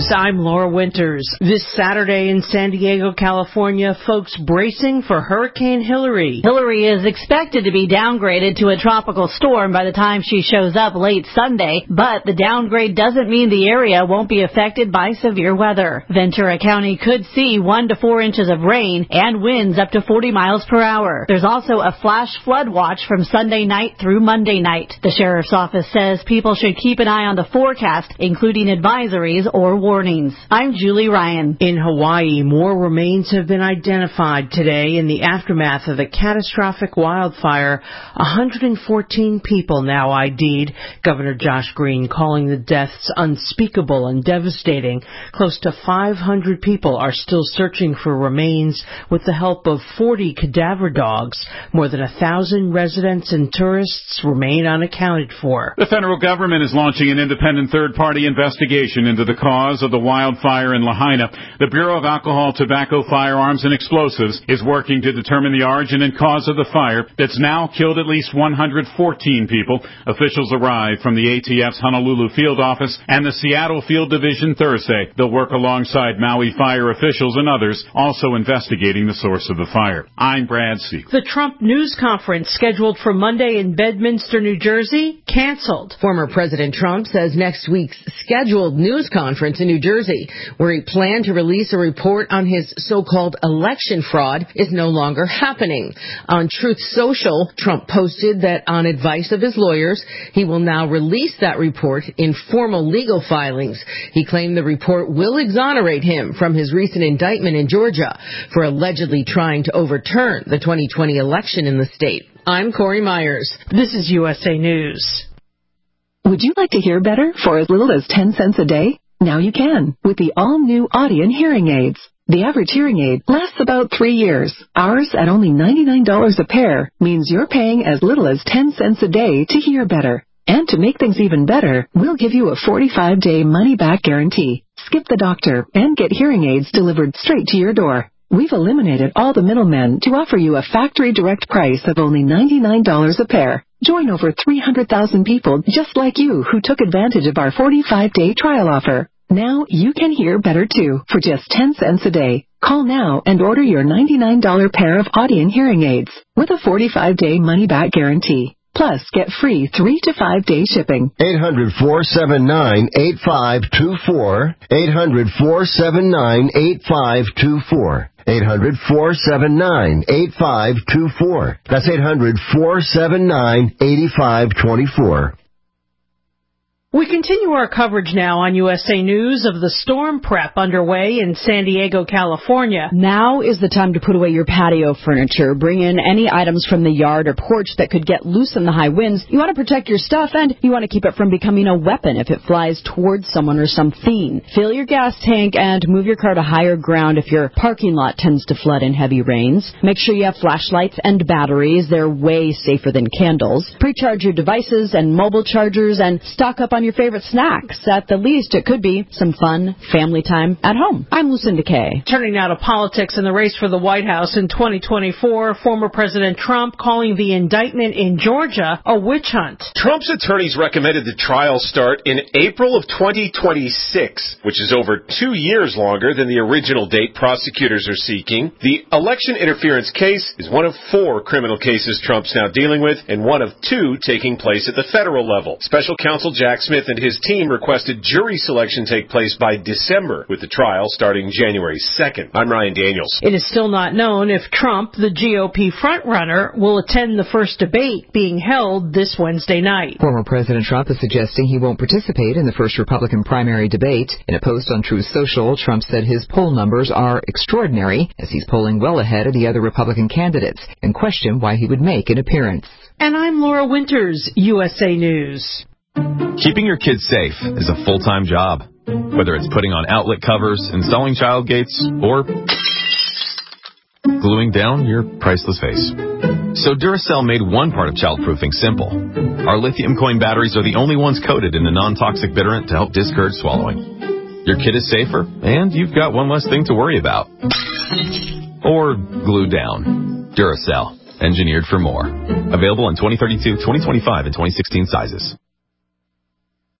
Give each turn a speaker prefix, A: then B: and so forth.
A: News, I'm Laura Winters. This Saturday in San Diego, California, folks bracing for Hurricane Hilary.
B: Hilary is expected to be downgraded to a tropical storm by the time she shows up late Sunday, but the downgrade doesn't mean the area won't be affected by severe weather. Ventura County could see 1 to 4 inches of rain and winds up to 40 miles per hour. There's also a flash flood watch from Sunday night through Monday night. The sheriff's office says people should keep an eye on the forecast, including advisories or warnings. I'm Julie Ryan.
A: In Hawaii, more remains have been identified today in the aftermath of a catastrophic wildfire. 114 people now ID'd. Governor Josh Green calling the deaths unspeakable and devastating. Close to 500 people are still searching for remains with the help of 40 cadaver dogs. More than 1,000 residents and tourists remain unaccounted for.
C: The federal government is launching an independent third-party investigation into the cause of the wildfire in Lahaina. The Bureau of Alcohol, Tobacco, Firearms, and Explosives is working to determine the origin and cause of the fire that's now killed at least 114 people. Officials arrived from the ATF's Honolulu field office and the Seattle Field Division Thursday. They'll work alongside Maui fire officials and others, also investigating the source of the fire. I'm Brad Siegel.
A: The Trump news conference scheduled for Monday in Bedminster, New Jersey, canceled.
D: Former President Trump says next week's scheduled news conference in New Jersey, where he planned to release a report on his so-called election fraud, is no longer happening. On Truth Social, Trump posted that on advice of his lawyers, he will now release that report in formal legal filings. He claimed the report will exonerate him from his recent indictment in Georgia for allegedly trying to overturn the 2020 election in the state. I'm Corey Myers.
A: This is USA News.
E: Would you like to hear better for as little as 10 cents a day? Now you can with the all-new Audien hearing aids. The average hearing aid lasts about 3 years. Ours, at only $99 a pair, means you're paying as little as 10 cents a day to hear better. And to make things even better, we'll give you a 45-day money-back guarantee. Skip the doctor and get hearing aids delivered straight to your door. We've eliminated all the middlemen to offer you a factory direct price of only $99 a pair. Join over 300,000 people just like you who took advantage of our 45-day trial offer. Now you can hear better too for just 10 cents a day. Call now and order your $99 pair of Audien hearing aids with a 45-day money-back guarantee. Plus, get free 3 to 5 day shipping.
F: 800-479-8524. 800-479-8524. 800-479-8524. That's 800-479-8524.
A: We continue our coverage now on USA News of the storm prep underway in San Diego, California.
G: Now is the time to put away your patio furniture. Bring in any items from the yard or porch that could get loose in the high winds. You want to protect your stuff, and you want to keep it from becoming a weapon if it flies towards someone or something. Fill your gas tank and move your car to higher ground if your parking lot tends to flood in heavy rains. Make sure you have flashlights and batteries. They're way safer than candles. Pre-charge your devices and mobile chargers, and stock up on your favorite snacks. At the least, it could be some fun family time at home. I'm Lucinda Kay.
A: Turning now to politics and the race for the White House in 2024, former President Trump calling the indictment in Georgia a witch hunt.
H: Trump's attorneys recommended the trial start in April of 2026, which is over 2 years longer than the original date prosecutors are seeking. The election interference case is one of 4 criminal cases Trump's now dealing with, and one of 2 taking place at the federal level. Special counsel Jack Smith and his team requested jury selection take place by December, with the trial starting January 2nd. I'm Ryan Daniels.
A: It is still not known if Trump, the GOP frontrunner, will attend the first debate being held this Wednesday night.
I: Former President Trump is suggesting he won't participate in the first Republican primary debate. In a post on Truth Social, Trump said his poll numbers are extraordinary, as he's polling well ahead of the other Republican candidates, and questioned why he would make an appearance.
A: And I'm Laura Winters, USA News.
J: Keeping your kids safe is a full-time job. Whether it's putting on outlet covers, installing child gates, or gluing down your priceless vase. So Duracell made one part of childproofing simple. Our lithium coin batteries are the only ones coated in a non-toxic bitterant to help discourage swallowing. Your kid is safer, and you've got one less thing to worry about. Or glue down. Duracell, engineered for more. Available in 2032, 2025, and 2016 sizes.